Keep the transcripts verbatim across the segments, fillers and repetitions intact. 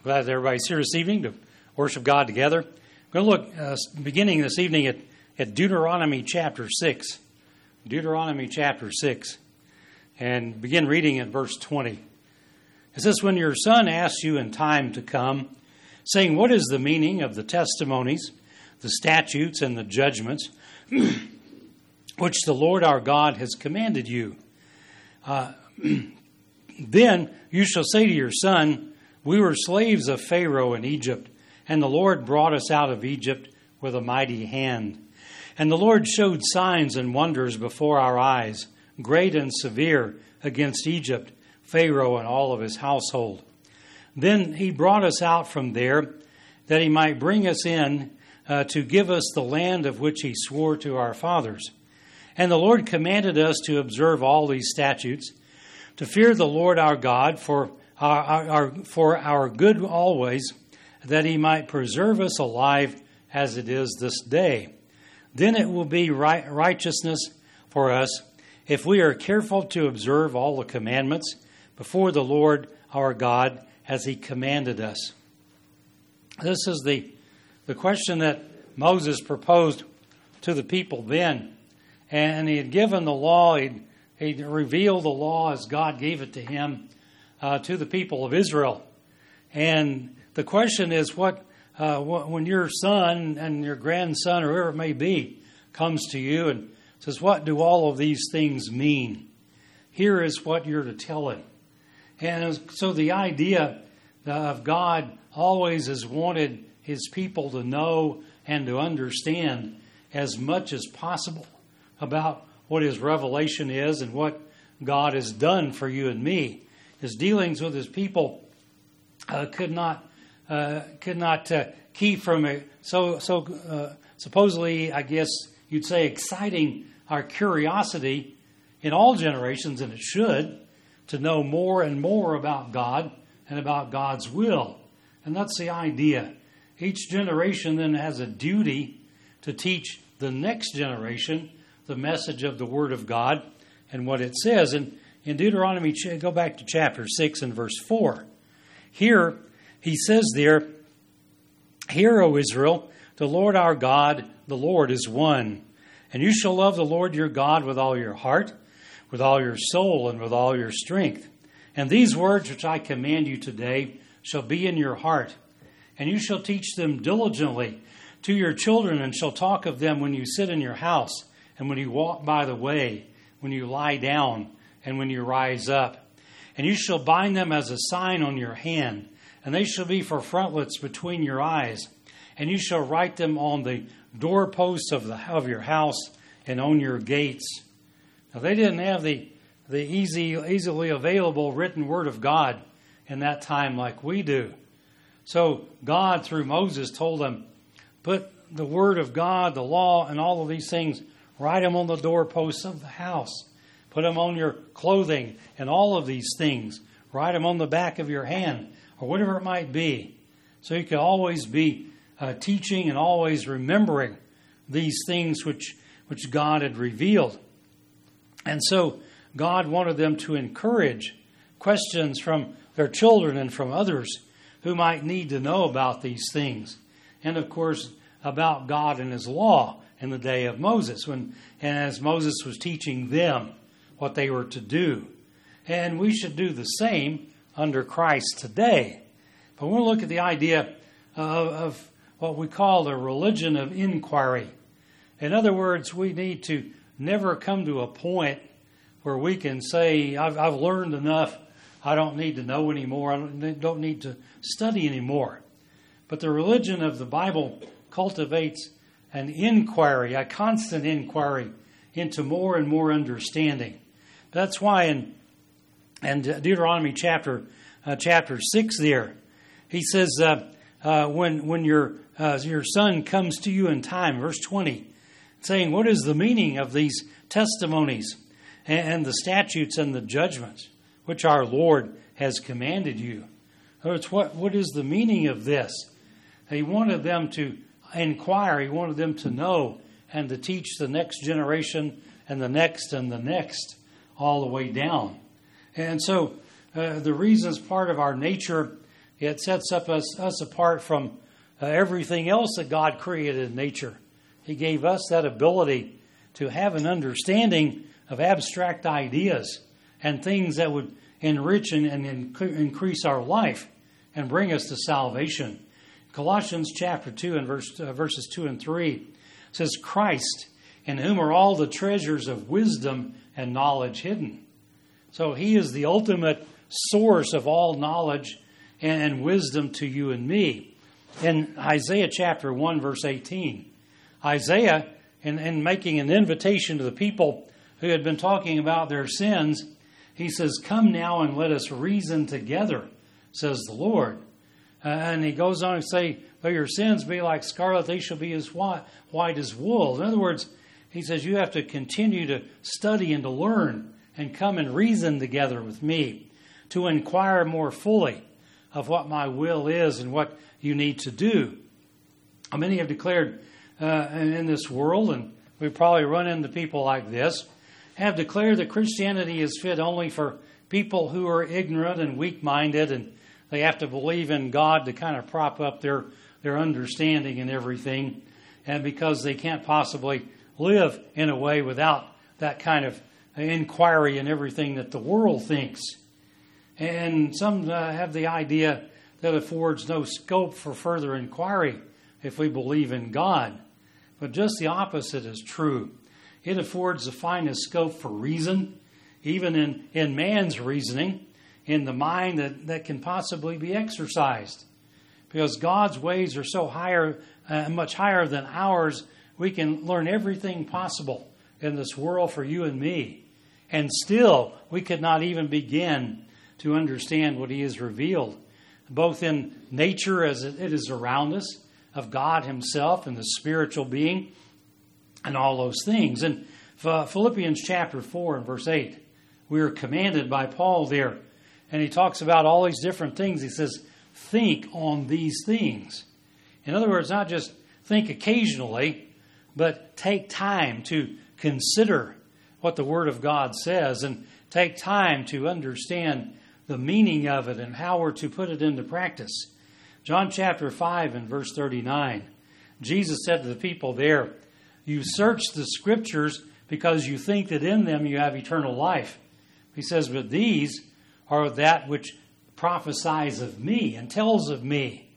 Glad that everybody's here this evening to worship God together. We're going to look, uh, beginning this evening, at, at Deuteronomy chapter six. Deuteronomy chapter six. And begin reading at verse twenty. It says, "When your son asks you in time to come, saying, 'What is the meaning of the testimonies, the statutes, and the judgments, which the Lord our God has commanded you?' Uh, then you shall say to your son, 'We were slaves of Pharaoh in Egypt, and the Lord brought us out of Egypt with a mighty hand. And the Lord showed signs and wonders before our eyes, great and severe, against Egypt, Pharaoh and all of his household. Then he brought us out from there, that he might bring us in uh, to give us the land of which he swore to our fathers. And the Lord commanded us to observe all these statutes, to fear the Lord our God for our, our, our, for our good always, that he might preserve us alive as it is this day. Then it will be right, righteousness for us if we are careful to observe all the commandments before the Lord our God as he commanded us.'" This is the, the question that Moses proposed to the people then. And he had given the law, he'd, he'd revealed the law as God gave it to him uh, to the people of Israel. And the question is, what uh, when your son and your grandson, or whoever it may be, comes to you and says, "What do all of these things mean?" Here is what you're to tell him. And so the idea of God always has wanted his people to know and to understand as much as possible about what his revelation is and what God has done for you and me. His dealings with his people uh, could not uh, could not uh, keep from it. So so uh, supposedly, I guess you'd say, exciting our curiosity in all generations, and it should, to know more and more about God and about God's will. And that's the idea. Each generation then has a duty to teach the next generation the message of the Word of God and what it says. And in Deuteronomy, go back to chapter six and verse four. Here, he says there, "Hear, O Israel, the Lord our God, the Lord is one. And you shall love the Lord your God with all your heart, with all your soul, and with all your strength. And these words which I command you today shall be in your heart. And you shall teach them diligently to your children, and shall talk of them when you sit in your house, and when you walk by the way, when you lie down, and when you rise up. And you shall bind them as a sign on your hand, and they shall be for frontlets between your eyes. And you shall write them on the doorposts of the of your house and on your gates." Now, they didn't have the the easy, easily available written Word of God in that time like we do. So God, through Moses, told them, put the Word of God, the law, and all of these things, write them on the doorposts of the house. Put them on your clothing and all of these things. Write them on the back of your hand, or whatever it might be. So you can always be uh, teaching and always remembering these things which, which God had revealed. And so God wanted them to encourage questions from their children and from others who might need to know about these things. And of course, about God and his law in the day of Moses, when and as Moses was teaching them what they were to do. And we should do the same under Christ today. But we'll look at the idea of, of what we call the religion of inquiry. In other words, we need to never come to a point where we can say, I've, I've learned enough, I don't need to know anymore, I don't, don't need to study anymore. But the religion of the Bible cultivates an inquiry, a constant inquiry into more and more understanding. That's why in, in Deuteronomy chapter uh, chapter six there, he says, uh, uh, when when your uh, your son comes to you in time, verse twenty, saying, "What is the meaning of these testimonies and, and the statutes and the judgments which our Lord has commanded you?" In other words, what what is the meaning of this? He wanted them to inquire. He wanted them to know and to teach the next generation and the next and the next all the way down. And so uh, the reasons part of our nature It sets up us, us apart from uh, everything else that God created in nature. He gave us that ability to have an understanding of abstract ideas and things that would enrich and, and increase our life and bring us to salvation. Colossians chapter two and verse, uh, verses two and three says, Christ, in whom are all the treasures of wisdom and knowledge hidden. So he is the ultimate source of all knowledge and, and wisdom to you and me. In Isaiah chapter one, verse eighteen, Isaiah, in, in making an invitation to the people who had been talking about their sins, he says, come now and let us reason together, says the Lord. Uh, and he goes on to say, though your sins be like scarlet, they shall be as white, white as wool. In other words, he says you have to continue to study and to learn and come and reason together with me to inquire more fully of what my will is and what you need to do. Many have declared uh, in this world, and we probably run into people like this, have declared that Christianity is fit only for people who are ignorant and weak-minded, and they have to believe in God to kind of prop up their, their understanding and everything, and because they can't possibly live in a way without that kind of inquiry and everything that the world thinks. And some uh, have the idea that affords no scope for further inquiry if we believe in God. But just the opposite is true. It affords the finest scope for reason, even in, in man's reasoning, in the mind that, that can possibly be exercised. Because God's ways are so higher, uh, much higher than ours, we can learn everything possible in this world for you and me. And still, we could not even begin to understand what He has revealed, both in nature as it is around us, of God Himself and the spiritual being, and all those things. In Philippians chapter four and verse eight, we are commanded by Paul there, and he talks about all these different things. He says, think on these things. In other words, not just think occasionally, but take time to consider what the Word of God says and take time to understand the meaning of it and how we're to put it into practice. John chapter five and verse thirty-nine, Jesus said to the people there, you search the Scriptures because you think that in them you have eternal life. He says, but these are that which prophesies of me and tells of me.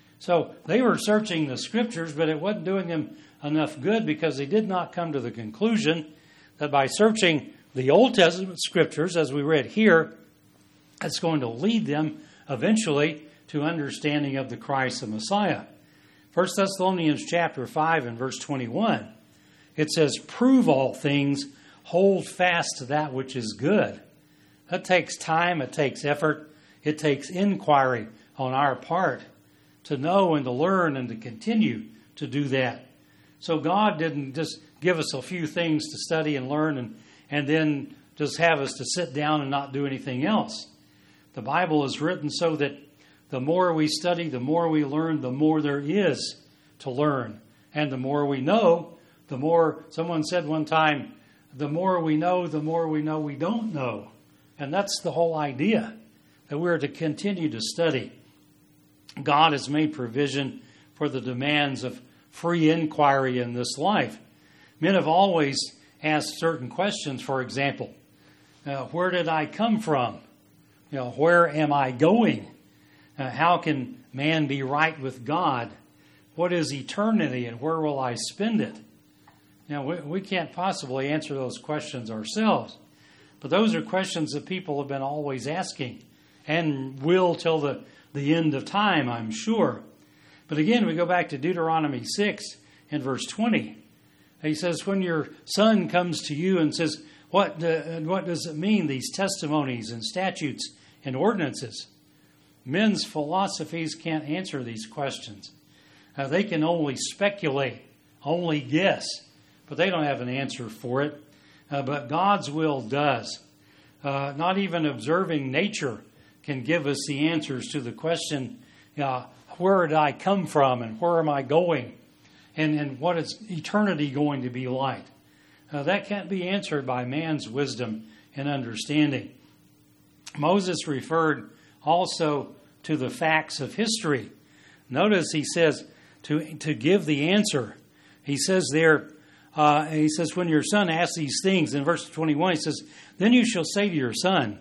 So they were searching the Scriptures, but it wasn't doing them enough good because they did not come to the conclusion that by searching the Old Testament Scriptures, as we read here, it's going to lead them eventually to understanding of the Christ the Messiah. First Thessalonians chapter five and verse twenty-one, it says, prove all things, hold fast to that which is good. That takes time, it takes effort, it takes inquiry on our part to know and to learn and to continue to do that. So God didn't just give us a few things to study and learn and, and then just have us to sit down and not do anything else. The Bible is written so that the more we study, the more we learn, the more there is to learn. And the more we know, the more, someone said one time, the more we know, the more we know we don't know. And that's the whole idea, that we're to continue to study. God has made provision for the demands of free inquiry in this life. Men have always asked certain questions, for example, uh, where did I come from? You know, where am I going? Uh, how can man be right with God? What is eternity and where will I spend it? Now, we, we can't possibly answer those questions ourselves. But those are questions that people have been always asking and will till the, the end of time, I'm sure. But again, we go back to Deuteronomy six and verse twenty. He says, when your son comes to you and says, what, uh, what does it mean, these testimonies and statutes and ordinances? Men's philosophies can't answer these questions. Uh, they can only speculate, only guess, but they don't have an answer for it. Uh, but God's will does. Uh, not even observing nature can give us the answers to the question, uh, where did I come from and where am I going? And, and what is eternity going to be like? Uh, that can't be answered by man's wisdom and understanding. Moses referred also to the facts of history. Notice he says to, to give the answer. He says there, uh, he says, when your son asks these things, in verse twenty-one, he says, then you shall say to your son,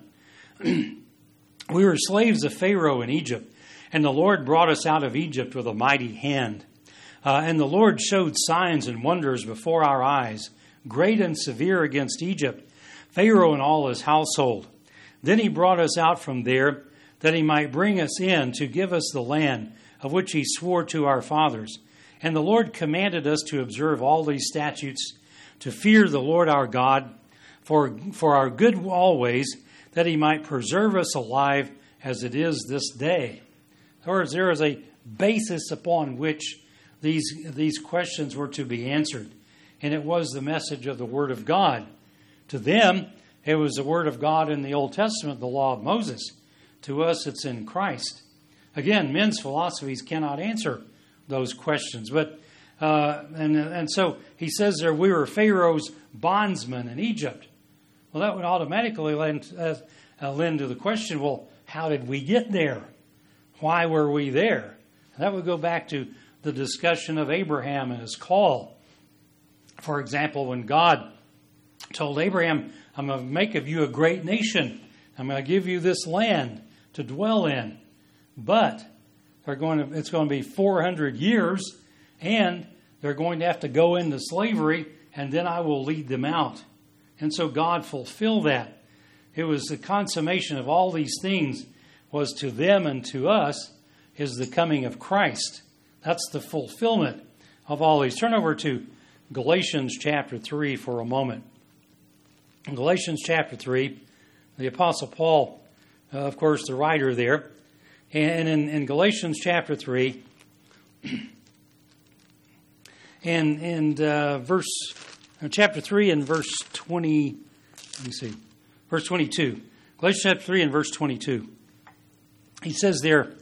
we were slaves of Pharaoh in Egypt, and the Lord brought us out of Egypt with a mighty hand. Uh, and the Lord showed signs and wonders before our eyes, great and severe against Egypt, Pharaoh and all his household. Then he brought us out from there, that he might bring us in to give us the land of which he swore to our fathers. And the Lord commanded us to observe all these statutes, to fear the Lord our God, for, for our good always, that he might preserve us alive as it is this day. In other words, there is a basis upon which these, these questions were to be answered. And it was the message of the Word of God. To them, it was the Word of God in the Old Testament, the law of Moses. To us, it's in Christ. Again, men's philosophies cannot answer those questions. But uh, and and so he says there, we were Pharaoh's bondsmen in Egypt. Well, that would automatically lend, uh, uh, lend to the question, well, how did we get there? Why were we there? That would go back to the discussion of Abraham and his call. For example, when God told Abraham, I'm going to make of you a great nation. I'm going to give you this land to dwell in. But they're going to, it's going to be four hundred years, and they're going to have to go into slavery, and then I will lead them out. And so God fulfilled that. It was the consummation of all these things was to them and to us is the coming of Christ. That's the fulfillment of all these. Turn over to Galatians chapter three for a moment. In Galatians chapter three, the Apostle Paul, uh, of course, the writer there, and in, in Galatians chapter three, and and uh, verse uh, chapter three and verse twenty. Let me see, verse twenty-two. Galatians chapter three and verse twenty-two. He says there,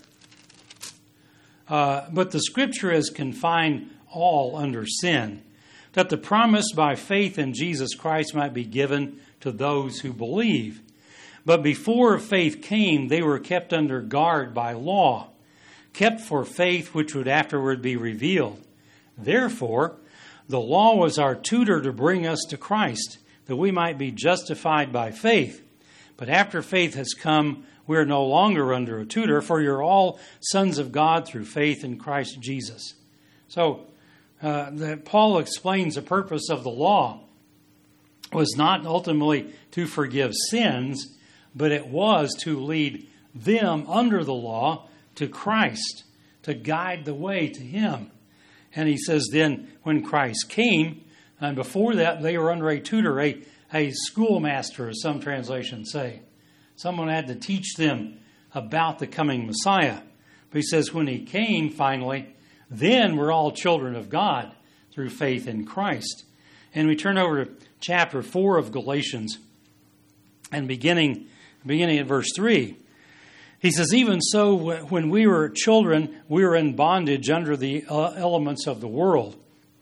uh, but the Scripture has confined all under sin, that the promise by faith in Jesus Christ might be given to those who believe. But before faith came, they were kept under guard by law, kept for faith which would afterward be revealed. Therefore, the law was our tutor to bring us to Christ, that we might be justified by faith. But after faith has come, we are no longer under a tutor, for you're all sons of God through faith in Christ Jesus. So, uh, the, Paul explains the purpose of the law was not ultimately to forgive sins, but it was to lead them under the law to Christ, to guide the way to Him. And he says then when Christ came, and before that they were under a tutor, a, a schoolmaster, as some translations say. Someone had to teach them about the coming Messiah. But he says when He came finally, then we're all children of God through faith in Christ. And we turn over to chapter four of Galatians, and beginning beginning at verse three. He says, even so, when we were children, we were in bondage under the elements of the world.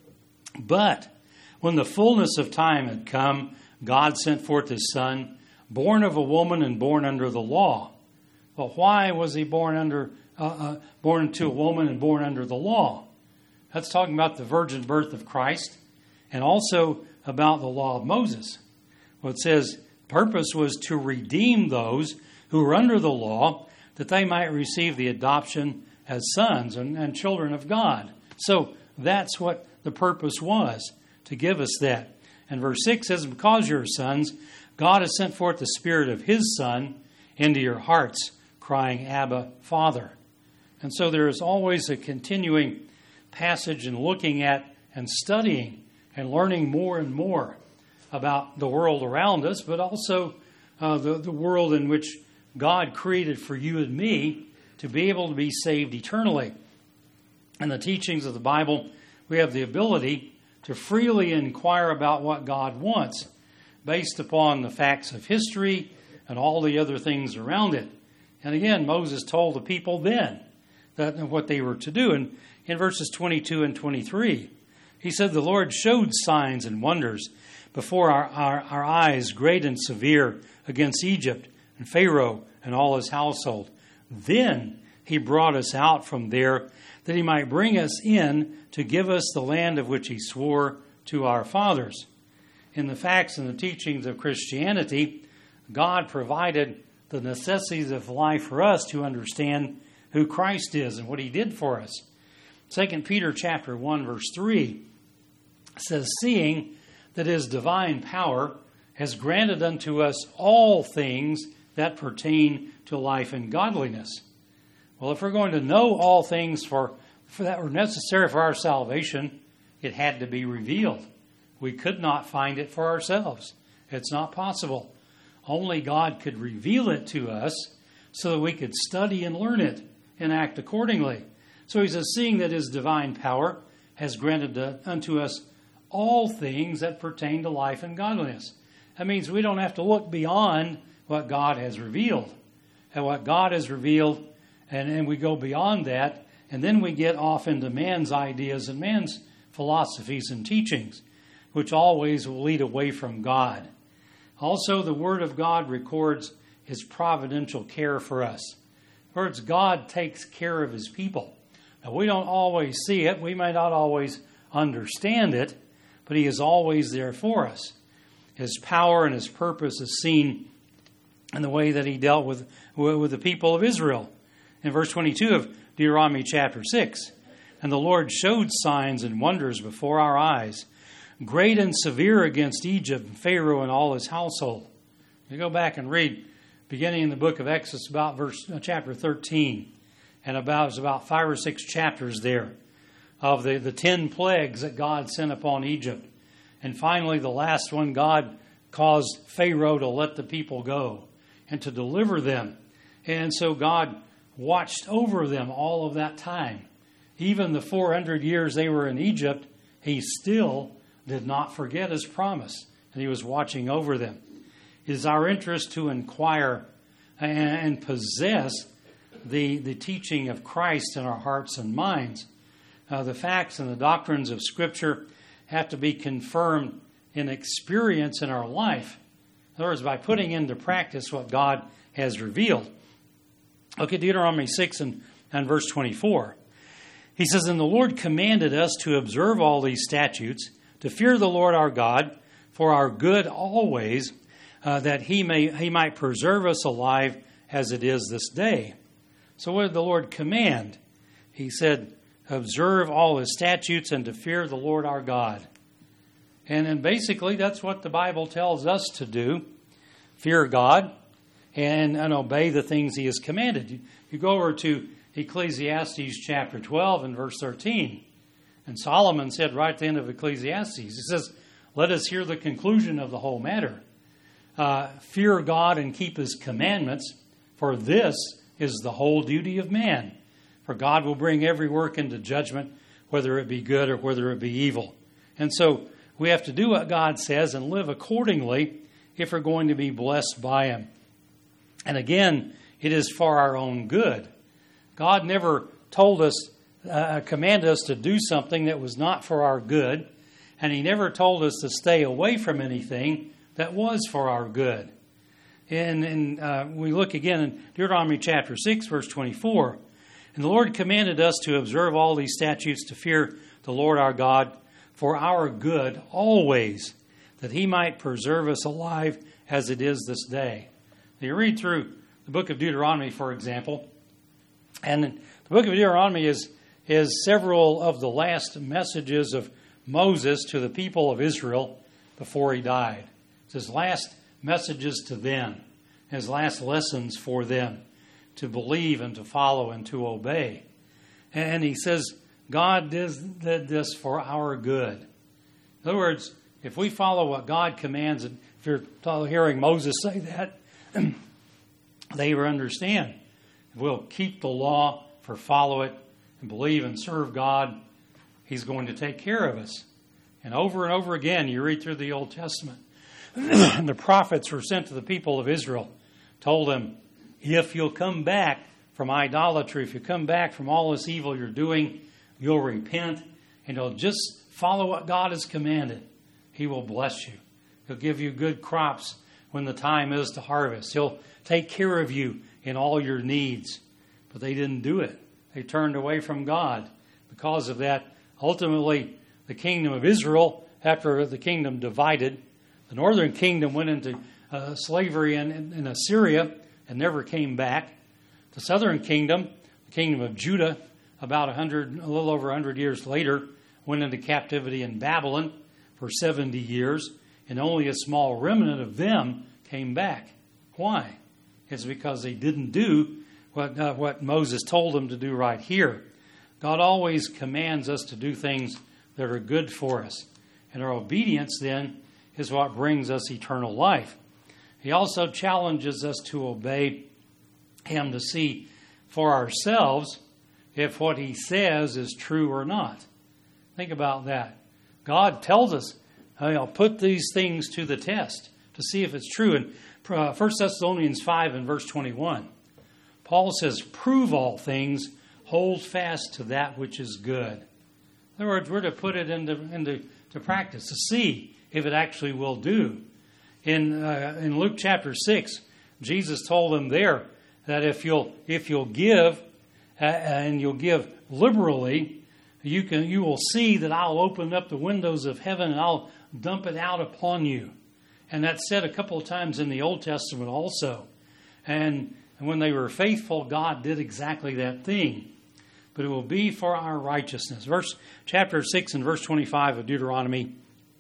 But when the fullness of time had come, God sent forth His Son, born of a woman and born under the law. Well, why was He born under, uh, uh, born to a woman and born under the law? That's talking about the virgin birth of Christ, and also about the law of Moses. Well, it says, purpose was to redeem those who were under the law, that they might receive the adoption as sons and, and children of God. So that's what the purpose was, to give us that. And verse six says, because you're sons, God has sent forth the Spirit of His Son into your hearts, crying, Abba, Father. And so there is always a continuing passage in looking at and studying and learning more and more about the world around us, but also uh, the, the world in which God created for you and me to be able to be saved eternally. In the teachings of the Bible, we have the ability to freely inquire about what God wants based upon the facts of history and all the other things around it. And again, Moses told the people then that what they were to do. And in verses twenty-two and twenty-three, he said, the Lord showed signs and wonders before our, our, our eyes, great and severe, against Egypt and Pharaoh and all his household. Then he brought us out from there, that he might bring us in to give us the land of which he swore to our fathers. In the facts and the teachings of Christianity, God provided the necessities of life for us to understand who Christ is and what he did for us. Second Peter chapter one, verse three says, seeing that his divine power has granted unto us all things that pertain to life and godliness. Well, if we're going to know all things for, for that were necessary for our salvation, it had to be revealed. We could not find it for ourselves. It's not possible. Only God could reveal it to us so that we could study and learn it and act accordingly. So he says, seeing that his divine power has granted unto us all things that pertain to life and godliness. That means we don't have to look beyond what God has revealed. And what God has revealed, and, and we go beyond that, and then we get off into man's ideas and man's philosophies and teachings, which always will lead away from God. Also, the Word of God records his providential care for us. In other words, God takes care of his people. Now, we don't always see it. We may not always understand it, but he is always there for us. His power and his purpose is seen in the way that he dealt with, with the people of Israel. In verse twenty-two of Deuteronomy chapter six, and the Lord showed signs and wonders before our eyes, great and severe against Egypt and Pharaoh and all his household. You go back and read, beginning in the book of Exodus, about verse uh, chapter thirteen, and about it's about five or six chapters there of the, the ten plagues that God sent upon Egypt. And finally, the last one, God caused Pharaoh to let the people go and to deliver them. And so God watched over them all of that time. Even the four hundred years they were in Egypt, he still did not forget his promise, and he was watching over them. It is our interest to inquire and possess the, the teaching of Christ in our hearts and minds. Uh, the facts and the doctrines of Scripture have to be confirmed in experience in our life. In other words, by putting into practice what God has revealed. Look at Deuteronomy six and, and verse twenty-four. He says, and the Lord commanded us to observe all these statutes, to fear the Lord our God for our good always, uh, that he may he might preserve us alive as it is this day. So what did the Lord command? He said, observe all his statutes and to fear the Lord our God. And then basically that's what the Bible tells us to do. Fear God and, and obey the things he has commanded. You, you go over to Ecclesiastes chapter twelve and verse thirteen. And Solomon said right at the end of Ecclesiastes, he says, let us hear the conclusion of the whole matter. Uh, fear God and keep his commandments, for this is the whole duty of man. For God will bring every work into judgment, whether it be good or whether it be evil. And so we have to do what God says and live accordingly if we're going to be blessed by him. And again, it is for our own good. God never told us, uh, commanded us to do something that was not for our good, and he never told us to stay away from anything that was for our good. And, and uh, we look again in Deuteronomy chapter six, verse twenty-four. And the Lord commanded us to observe all these statutes, to fear the Lord our God for our good always, that he might preserve us alive as it is this day. Now you read through the book of Deuteronomy, for example, and the book of Deuteronomy is, is several of the last messages of Moses to the people of Israel before he died. It's his last messages to them, his last lessons for them to believe and to follow and to obey. And he says, God did this for our good. In other words, if we follow what God commands, and if you're hearing Moses say that, they will understand. If we'll keep the law, for follow it, and believe and serve God, he's going to take care of us. And over and over again, you read through the Old Testament, the prophets were sent to the people of Israel, told them, if you'll come back from idolatry, if you come back from all this evil you're doing, you'll repent, and you'll just follow what God has commanded, he will bless you. He'll give you good crops when the time is to harvest. He'll take care of you in all your needs. But but they didn't do it. They turned away from God. Because of that, ultimately, the kingdom of Israel, after the kingdom divided, the northern kingdom went into uh, slavery in, in, in Assyria and never came back. The southern kingdom, the kingdom of Judah, about a hundred, a little over a hundred years later, went into captivity in Babylon for seventy years, and only a small remnant of them came back. Why? It's because they didn't do what uh, what Moses told them to do right here. God always commands us to do things that are good for us, and our obedience then is what brings us eternal life. He also challenges us to obey Him to see for ourselves if what He says is true or not. Think about that. God tells us, I'll put these things to the test to see if it's true. In uh, First Thessalonians five and verse twenty-one, Paul says, prove all things, hold fast to that which is good. In other words, we're to put it into, into to practice to see if it actually will do. In uh, in Luke chapter six, Jesus told them there that if you'll if you'll give uh, and you'll give liberally, you can you will see that I'll open up the windows of heaven and I'll dump it out upon you. And that's said a couple of times in the Old Testament also. And, and when they were faithful, God did exactly that thing. But it will be for our righteousness. Verse chapter six and verse twenty-five of Deuteronomy,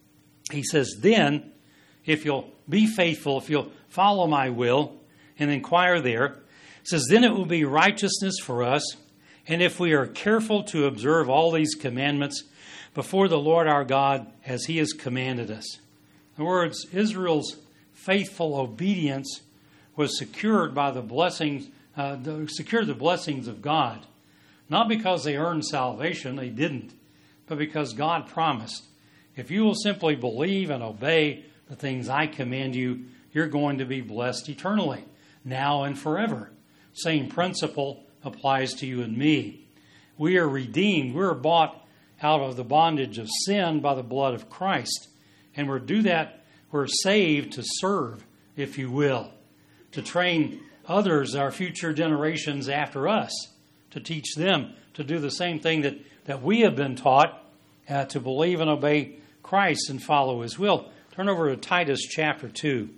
he says, then, if you'll be faithful, if you'll follow my will and inquire there, it says, then it will be righteousness for us. And if we are careful to observe all these commandments before the Lord our God as He has commanded us. In other words, Israel's faithful obedience was secured by the blessings, uh, secured the blessings of God. Not because they earned salvation, they didn't, but because God promised, if you will simply believe and obey the things I command you, you're going to be blessed eternally, now and forever. Same principle applies to you and me. We are redeemed. We're bought out of the bondage of sin by the blood of Christ. And we're do that, we're saved to serve, if you will, to train others, our future generations after us, to teach them to do the same thing that, that we have been taught, uh, to believe and obey Christ and follow His will. Turn over to Titus chapter two.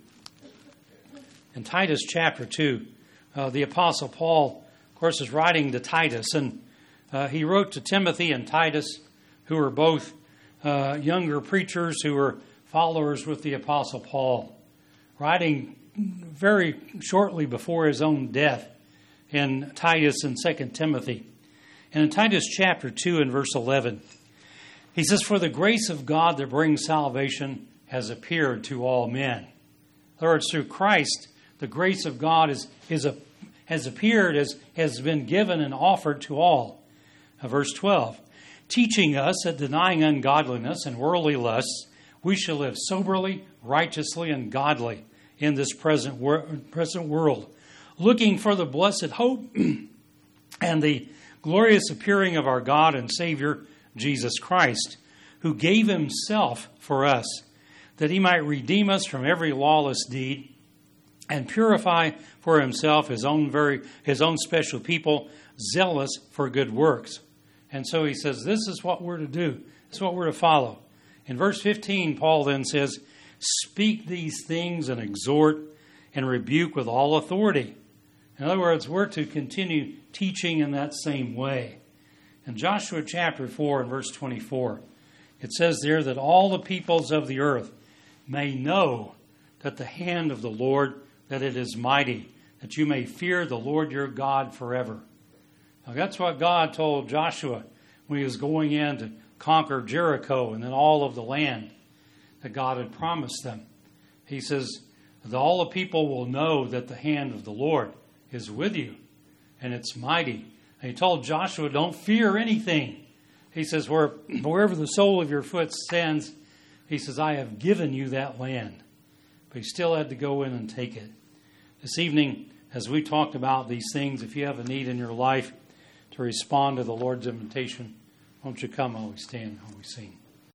In Titus chapter two, uh, the Apostle Paul, of course, is writing to Titus, and uh, he wrote to Timothy and Titus, who were both uh, younger preachers who were followers with the Apostle Paul, writing very shortly before his own death in Titus and Second Timothy. And in Titus chapter two and verse eleven, he says, for the grace of God that brings salvation has appeared to all men. In other words, through Christ, the grace of God is, is a, has appeared, as has been given and offered to all. Uh, verse twelve, teaching us that denying ungodliness and worldly lusts, we shall live soberly, righteously, and godly in this present, wor- present world, looking for the blessed hope and the glorious appearing of our God and Savior, Jesus Christ, who gave Himself for us, that He might redeem us from every lawless deed and purify for Himself His own very His own special people, zealous for good works. And so he says, this is what we're to do. This is what we're to follow. In verse fifteen, Paul then says, speak these things and exhort and rebuke with all authority. In other words, we're to continue teaching in that same way. In Joshua chapter four and verse twenty-four, it says there that all the peoples of the earth may know that the hand of the Lord, that it is mighty, that you may fear the Lord your God forever. Now that's what God told Joshua when he was going in to conquer Jericho and then all of the land that God had promised them. He says that all the people will know that the hand of the Lord is with you and it's mighty. And he told Joshua, don't fear anything. He says, Where, wherever the sole of your foot stands, he says, I have given you that land. But he still had to go in and take it. This evening, as we talked about these things, if you have a need in your life to respond to the Lord's invitation, won't you come while we stand, while we sing.